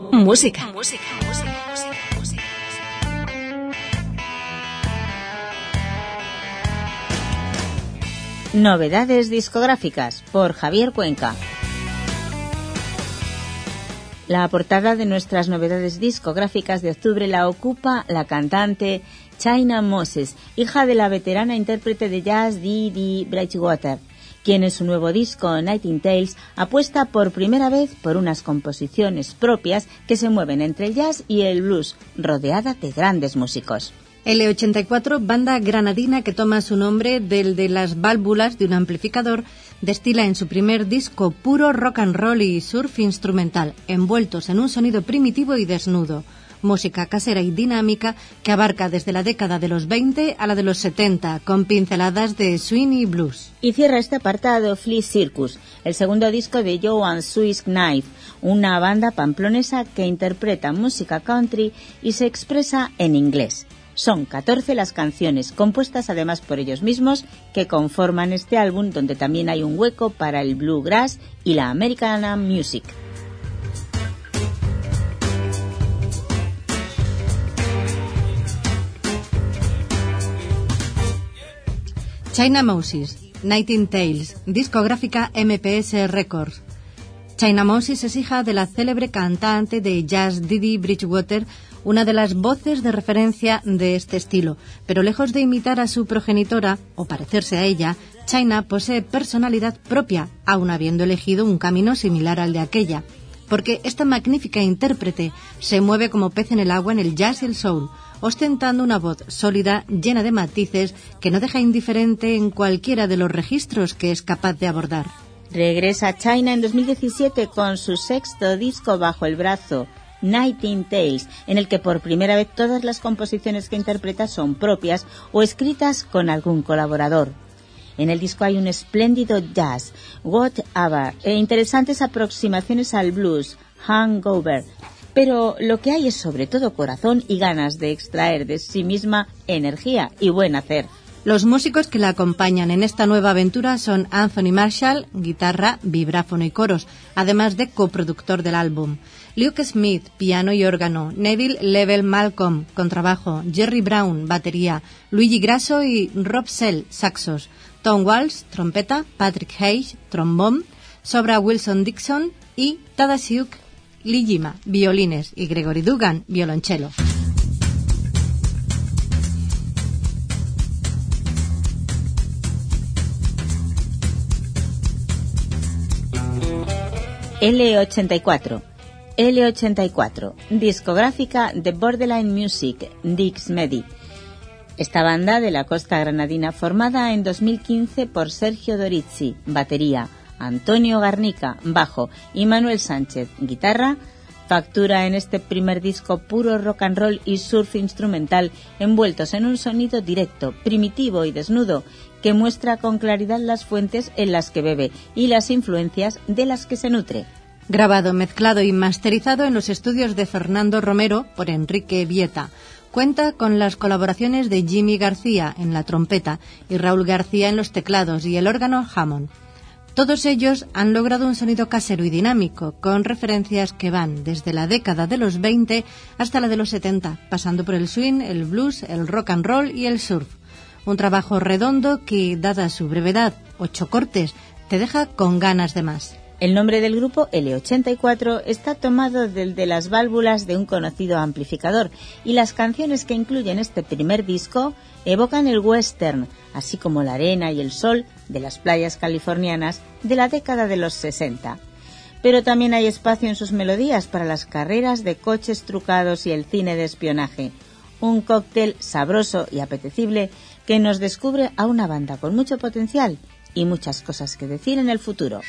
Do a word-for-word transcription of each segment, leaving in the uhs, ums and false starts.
Música. Música. Música. Música. Novedades discográficas por Javier Cuenca. La portada de nuestras novedades discográficas de octubre la ocupa la cantante China Moses, hija de la veterana intérprete de jazz Dee Dee Bridgewater, quien en su nuevo disco Nightingales apuesta por primera vez por unas composiciones propias que se mueven entre el jazz y el blues, rodeada de grandes músicos. L ochenta y cuatro, banda granadina que toma su nombre del de las válvulas de un amplificador, destila en su primer disco puro rock and roll y surf instrumental, envueltos en un sonido primitivo y desnudo. Música casera y dinámica que abarca desde la década de los veinte a la de los setenta, con pinceladas de swing y blues. Y cierra este apartado Flea Circus, el segundo disco de Joe and Swiss Knife, una banda pamplonesa que interpreta música country y se expresa en inglés. Son catorce las canciones, compuestas además por ellos mismos, que conforman este álbum, donde también hay un hueco para el bluegrass y la Americana Music. China Moses, Nightingales, discográfica M P S Records. China Moses es hija de la célebre cantante de jazz Dee Dee Bridgewater, una de las voces de referencia de este estilo, pero lejos de imitar a su progenitora, o parecerse a ella, China posee personalidad propia, aun habiendo elegido un camino similar al de aquella, porque esta magnífica intérprete se mueve como pez en el agua en el jazz y el soul, ostentando una voz sólida, llena de matices, que no deja indiferente en cualquiera de los registros que es capaz de abordar. Regresa China en dos mil diecisiete con su sexto disco bajo el brazo, Nightingales, en el que por primera vez todas las composiciones que interpreta son propias o escritas con algún colaborador. En el disco hay un espléndido jazz, Whatever, e interesantes aproximaciones al blues, Hangover, pero lo que hay es sobre todo corazón y ganas de extraer de sí misma energía y buen hacer. Los músicos que la acompañan en esta nueva aventura son Anthony Marshall, guitarra, vibráfono y coros, además de coproductor del álbum. Luke Smith, piano y órgano. Neville Level Malcolm, contrabajo. Jerry Brown, batería. Luigi Grasso y Rob Sell, saxos. Tom Walsh, trompeta. Patrick Hayes, trombón. Sobra Wilson Dixon y Tadasiuk Lijima, violines. Y Gregory Dugan, violonchelo. L ochenta y cuatro. L ochenta y cuatro, discográfica de Borderline Music, Dix Medi. Esta banda de la costa granadina, formada en dos mil quince por Sergio Dorizzi, batería, Antonio Garnica, bajo y Manuel Sánchez, guitarra, factura en este primer disco puro rock and roll y surf instrumental, envueltos en un sonido directo, primitivo y desnudo, que muestra con claridad las fuentes en las que bebe y las influencias de las que se nutre. Grabado, mezclado y masterizado en los estudios de Fernando Romero por Enrique Vieta. Cuenta con las colaboraciones de Jimmy García en la trompeta y Raúl García en los teclados y el órgano Hammond. Todos ellos han logrado un sonido casero y dinámico, con referencias que van desde la década de los veinte hasta la de los setenta, pasando por el swing, el blues, el rock and roll y el surf. Un trabajo redondo que, dada su brevedad, ocho cortes, te deja con ganas de más. El nombre del grupo, L ochenta y cuatro, está tomado del de las válvulas de un conocido amplificador, y las canciones que incluyen este primer disco evocan el western, así como la arena y el sol de las playas californianas de la década de los sesenta. Pero también hay espacio en sus melodías para las carreras de coches trucados y el cine de espionaje. Un cóctel sabroso y apetecible que nos descubre a una banda con mucho potencial y muchas cosas que decir en el futuro.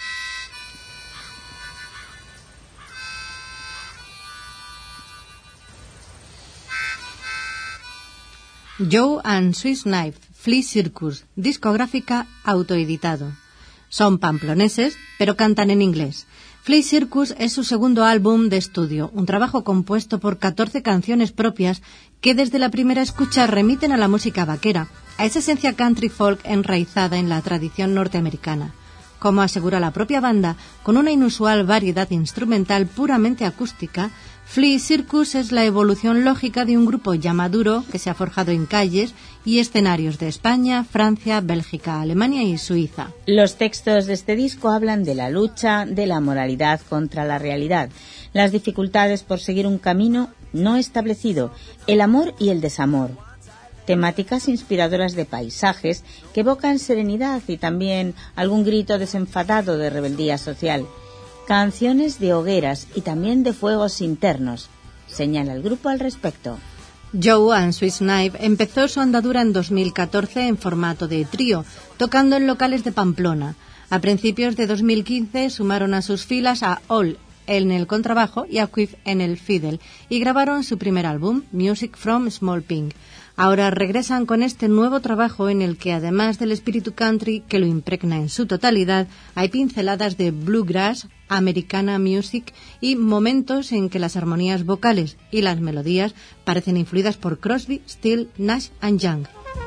Joe and Swiss Knife, Flea Circus, discográfica autoeditado. Son pamploneses, pero cantan en inglés. Flea Circus es su segundo álbum de estudio, un trabajo compuesto por catorce canciones propias que desde la primera escucha remiten a la música vaquera, a esa esencia country folk enraizada en la tradición norteamericana. Como asegura la propia banda, con una inusual variedad instrumental puramente acústica, Flea Circus es la evolución lógica de un grupo ya maduro que se ha forjado en calles y escenarios de España, Francia, Bélgica, Alemania y Suiza. Los textos de este disco hablan de la lucha, de la moralidad contra la realidad, las dificultades por seguir un camino no establecido, el amor y el desamor. Temáticas inspiradoras de paisajes que evocan serenidad y también algún grito desenfadado de rebeldía social. Canciones de hogueras y también de fuegos internos, señala el grupo al respecto. Joe and Swiss Knife empezó su andadura en dos mil catorce en formato de trío, tocando en locales de Pamplona. A principios de dos mil quince sumaron a sus filas a All en el contrabajo y a Quiff en el fiddle y grabaron su primer álbum, Music from Small Pink. Ahora regresan con este nuevo trabajo en el que, además del espíritu country que lo impregna en su totalidad, hay pinceladas de bluegrass, americana music y momentos en que las armonías vocales y las melodías parecen influidas por Crosby, Stills, Nash and Young.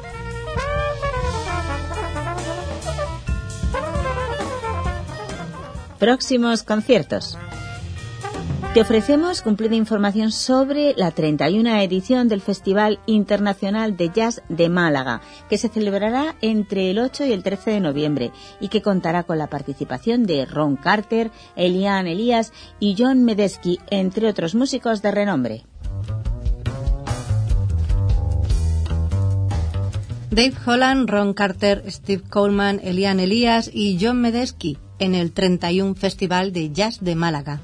Próximos conciertos. Te ofrecemos cumplida información sobre la treinta y una edición del Festival Internacional de Jazz de Málaga, que se celebrará entre el ocho y el trece de noviembre y que contará con la participación de Ron Carter, Elian Elias y John Medeski, entre otros músicos de renombre. Dave Holland, Ron Carter, Steve Coleman, Elian Elias y John Medeski en el treinta y uno Festival de Jazz de Málaga.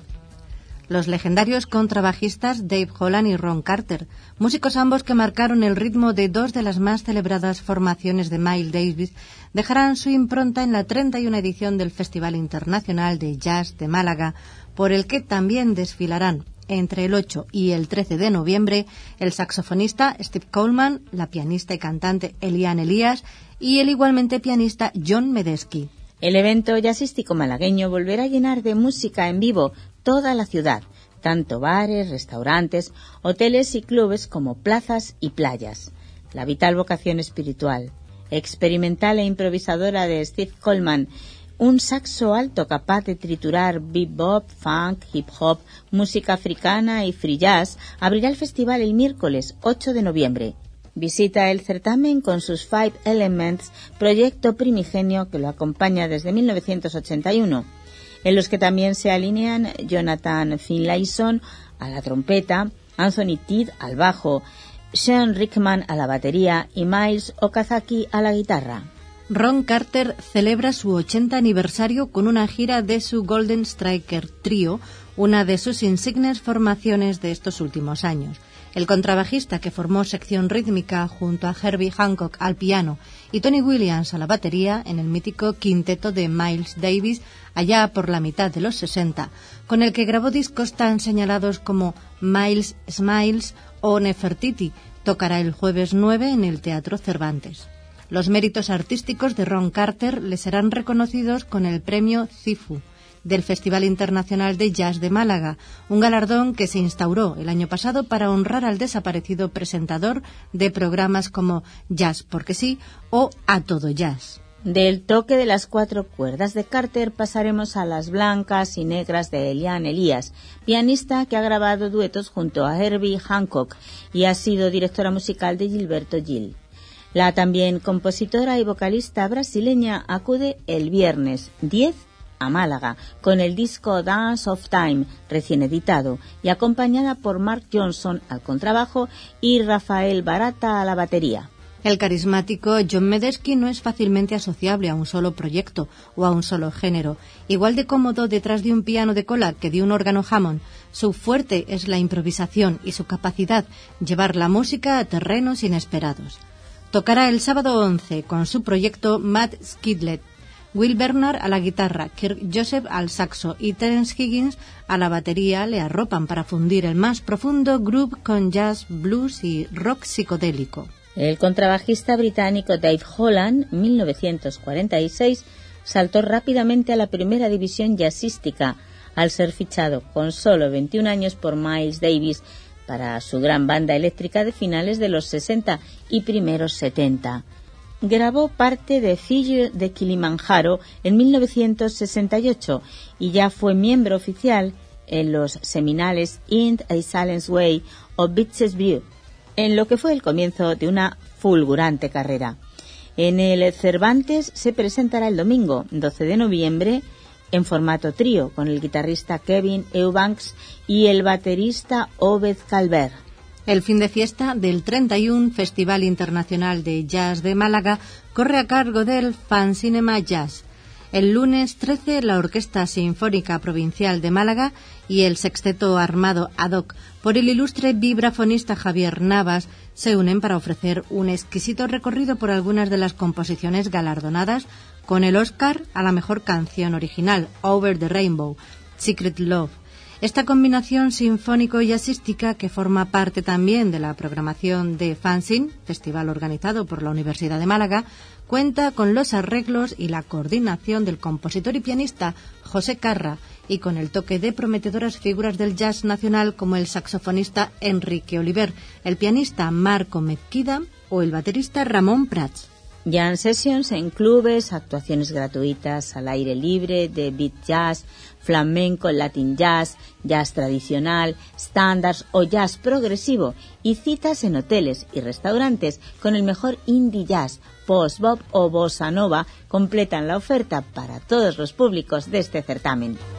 Los legendarios contrabajistas Dave Holland y Ron Carter, músicos ambos que marcaron el ritmo de dos de las más celebradas formaciones de Miles Davis, dejarán su impronta en la treinta y una edición del Festival Internacional de Jazz de Málaga, por el que también desfilarán entre el ocho y el trece de noviembre el saxofonista Steve Coleman, la pianista y cantante Elian Elias y el igualmente pianista John Medeski. El evento jazzístico malagueño volverá a llenar de música en vivo toda la ciudad, tanto bares, restaurantes, hoteles y clubes como plazas y playas. La vital vocación espiritual, experimental e improvisadora de Steve Coleman, un saxo alto capaz de triturar bebop, funk, hip hop, música africana y free jazz, abrirá el festival el miércoles ocho de noviembre. Visita el certamen con sus Five Elements, proyecto primigenio que lo acompaña desde mil novecientos ochenta y uno, en los que también se alinean Jonathan Finlayson a la trompeta, Anthony Tidd al bajo, Sean Rickman a la batería y Miles Okazaki a la guitarra. Ron Carter celebra su ochenta aniversario con una gira de su Golden Striker Trio, una de sus insignes formaciones de estos últimos años. El contrabajista que formó sección rítmica junto a Herbie Hancock al piano y Tony Williams a la batería en el mítico quinteto de Miles Davis allá por la mitad de los sesenta, con el que grabó discos tan señalados como Miles Smiles o Nefertiti, tocará el jueves nueve en el Teatro Cervantes. Los méritos artísticos de Ron Carter le serán reconocidos con el premio CIFU del Festival Internacional de Jazz de Málaga, un galardón que se instauró el año pasado para honrar al desaparecido presentador de programas como Jazz porque sí o A Todo Jazz. Del toque de las cuatro cuerdas de Carter pasaremos a las blancas y negras de Elian Elias, pianista que ha grabado duetos junto a Herbie Hancock y ha sido directora musical de Gilberto Gil. La también compositora y vocalista brasileña acude el viernes diez a Málaga con el disco Dance of Time recién editado y acompañada por Mark Johnson al contrabajo y Rafael Barata a la batería. El carismático John Medeski no es fácilmente asociable a un solo proyecto o a un solo género. Igual de cómodo detrás de un piano de cola que de un órgano Hammond, su fuerte es la improvisación y su capacidad llevar la música a terrenos inesperados. Tocará el sábado once con su proyecto Matt Skidlet, Will Bernard a la guitarra, Kirk Joseph al saxo y Terence Higgins a la batería le arropan para fundir el más profundo groove con jazz, blues y rock psicodélico. El contrabajista británico Dave Holland, mil novecientos cuarenta y seis, saltó rápidamente a la primera división jazzística al ser fichado con solo veintiún años por Miles Davis para su gran banda eléctrica de finales de los sesenta y primeros setenta. grabó parte de Figure de Kilimanjaro en mil novecientos sesenta y ocho y ya fue miembro oficial en los seminales In a Silence Way o Beaches View, en lo que fue el comienzo de una fulgurante carrera. En el Cervantes se presentará el domingo doce de noviembre en formato trío con el guitarrista Kevin Eubanks y el baterista Obed Calvert. El fin de fiesta del treinta y uno Festival Internacional de Jazz de Málaga corre a cargo del Fan Cinema Jazz. El lunes trece, la Orquesta Sinfónica Provincial de Málaga y el Sexteto Armado ad hoc por el ilustre vibrafonista Javier Navas se unen para ofrecer un exquisito recorrido por algunas de las composiciones galardonadas con el Oscar a la mejor canción original, Over the Rainbow, Secret Love. Esta combinación sinfónico-jazzística, que forma parte también de la programación de Fanzine, festival organizado por la Universidad de Málaga, cuenta con los arreglos y la coordinación del compositor y pianista José Carra y con el toque de prometedoras figuras del jazz nacional como el saxofonista Enrique Oliver, el pianista Marco Mezquida o el baterista Ramón Prats. Jam sessions en clubes, actuaciones gratuitas al aire libre de beat jazz, flamenco, latin jazz, jazz tradicional, standards o jazz progresivo y citas en hoteles y restaurantes con el mejor indie jazz, post-bop o bossa nova completan la oferta para todos los públicos de este certamen.